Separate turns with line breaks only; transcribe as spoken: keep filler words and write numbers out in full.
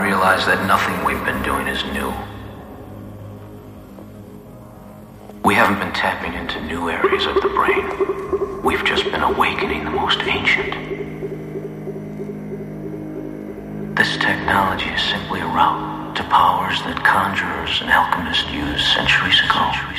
realize that nothing we've been doing is new. We haven't been tapping into new areas of the brain. We've just been awakening the most ancient. This technology is simply a route to powers that conjurers and alchemists used centuries ago.